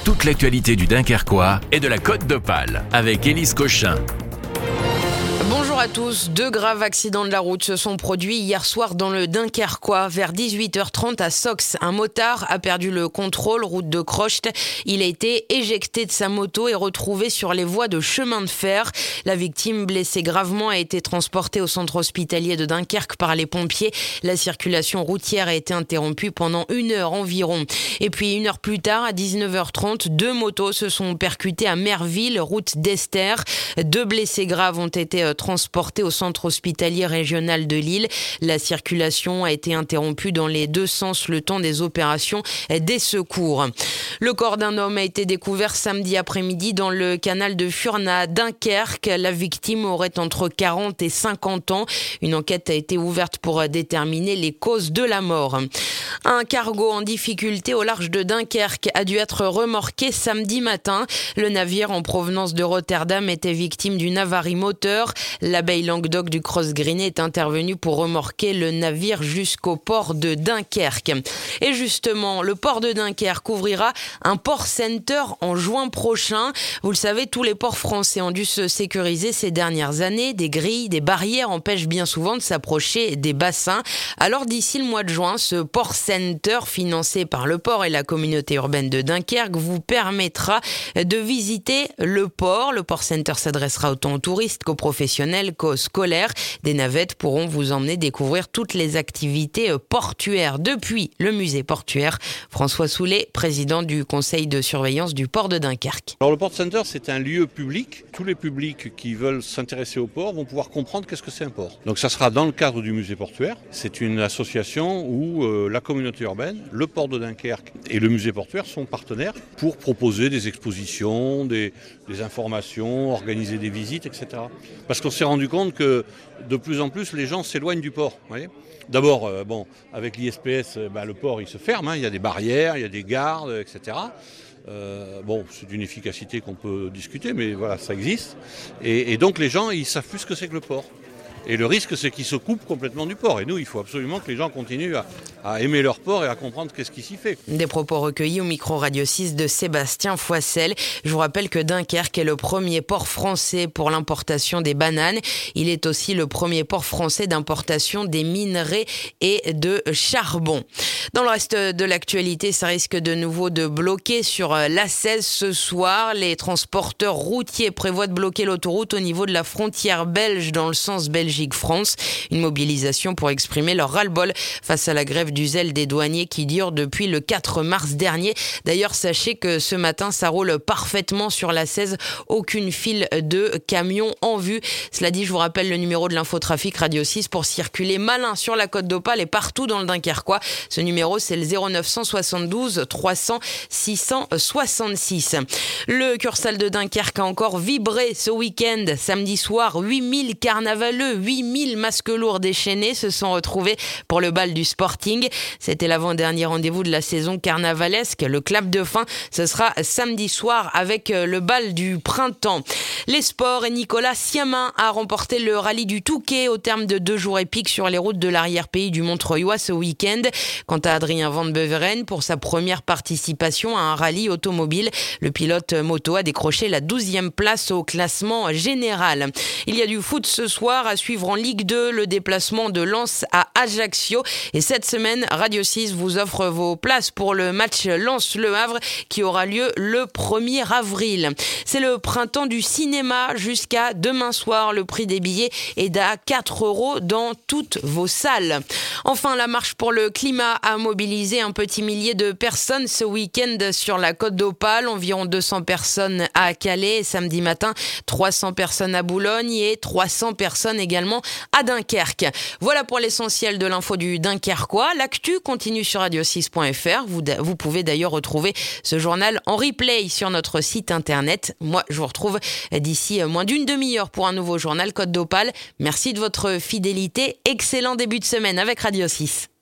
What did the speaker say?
toute l'actualité du Dunkerquois et de la Côte d'Opale avec Élise Cochin. Bonjour à tous. 2 graves accidents de la route se sont produits hier soir dans le Dunkerquois. Vers 18h30 à Sox, un motard a perdu le contrôle, route de Crocht. Il a été éjecté de sa moto et retrouvé sur les voies de chemin de fer. La victime, blessée gravement, a été transportée au centre hospitalier de Dunkerque par les pompiers. La circulation routière a été interrompue pendant 1 heure environ. Et puis 1 heure plus tard, à 19h30, 2 motos se sont percutées à Merville, route d'Ester. 2 blessés graves ont été transportés au centre hospitalier régional de Lille. La circulation a été interrompue dans les 2 sens le temps des opérations des secours. Le corps d'un homme a été découvert samedi après-midi dans le canal de Furnes à Dunkerque. La victime aurait entre 40 et 50 ans. Une enquête a été ouverte pour déterminer les causes de la mort. Un cargo en difficulté au large de Dunkerque a dû être remorqué samedi matin. Le navire en provenance de Rotterdam était victime d'une avarie moteur. L'abeille Languedoc du Cross Green est intervenue pour remorquer le navire jusqu'au port de Dunkerque. Et justement, le port de Dunkerque ouvrira un port center en juin prochain. Vous le savez, tous les ports français ont dû se sécuriser ces dernières années. Des grilles, des barrières empêchent bien souvent de s'approcher des bassins. Alors d'ici le mois de juin, ce port center financé par le port et la communauté urbaine de Dunkerque vous permettra de visiter le port. Le port center s'adressera autant aux touristes qu'aux professionnels qu'aux scolaires. Des navettes pourront vous emmener découvrir toutes les activités portuaires depuis le musée portuaire. François Soulet, président du conseil de surveillance du port de Dunkerque. Alors le Port Center, c'est un lieu public. Tous les publics qui veulent s'intéresser au port vont pouvoir comprendre qu'est-ce que c'est un port. Donc ça sera dans le cadre du musée portuaire. C'est une association où la communauté urbaine, le port de Dunkerque et le musée portuaire sont partenaires pour proposer des expositions, des informations, organiser des visites, etc. Parce qu'on s'est rendu compte que de plus en plus les gens s'éloignent du port. Vous voyez ? D'abord, avec l'ISPS, le port il se ferme, il y a des barrières, il y a des gardes, etc. C'est d'une efficacité qu'on peut discuter, mais voilà, ça existe. Et donc les gens, ils savent plus ce que c'est que le port. Et le risque, c'est qu'ils se coupent complètement du port. Et nous, il faut absolument que les gens continuent à aimer leur port et à comprendre qu'est-ce qui s'y fait. Des propos recueillis au micro Radio 6 de Sébastien Foissel. Je vous rappelle que Dunkerque est le premier port français pour l'importation des bananes. Il est aussi le premier port français d'importation des minerais et de charbon. Dans le reste de l'actualité, ça risque de nouveau de bloquer sur l'A16 ce soir. Les transporteurs routiers prévoient de bloquer l'autoroute au niveau de la frontière belge dans le sens Belgique-France. Une mobilisation pour exprimer leur ras-le-bol face à la grève du zèle des douaniers qui dure depuis le 4 mars dernier. D'ailleurs, sachez que ce matin, ça roule parfaitement sur l'A16. Aucune file de camions en vue. Cela dit, je vous rappelle le numéro de l'infotrafic Radio 6 pour circuler malin sur la Côte d'Opale et partout dans le Dunkerquois. Ce numéro, c'est le 0972 300 666. Le Cursal de Dunkerque a encore vibré ce week-end. Samedi soir, 8000 carnavaleux, 8000 masques lourds déchaînés se sont retrouvés pour le bal du Sporting. C'était l'avant-dernier rendez-vous de la saison carnavalesque. Le clap de fin, ce sera samedi soir avec le bal du printemps. Les sports et Nicolas Siamin a remporté le rallye du Touquet au terme de 2 jours épiques sur les routes de l'arrière-pays du Montreuilois ce week-end. Quant à Adrien Van Beveren, pour sa première participation à un rallye automobile, le pilote moto a décroché la 12e place au classement général. Il y a du foot ce soir à suivre en Ligue 2, le déplacement de Lens à Ajaccio. Et cette semaine, Radio 6 vous offre vos places pour le match Lens-Le Havre qui aura lieu le 1er avril. C'est le printemps du cinéma jusqu'à demain soir. Le prix des billets est à 4 € dans toutes vos salles. Enfin, la marche pour le climat a mobilisé un petit millier de personnes ce week-end sur la Côte d'Opale. Environ 200 personnes à Calais samedi matin, 300 personnes à Boulogne et 300 personnes également à Dunkerque. Voilà pour l'essentiel de l'info du Dunkerquois. L'actu continue sur radio6.fr. Vous pouvez d'ailleurs retrouver ce journal en replay sur notre site internet. Moi, je vous retrouve d'ici moins d'une demi-heure pour un nouveau journal Côte d'Opale. Merci de votre fidélité. Excellent début de semaine avec Radio 6.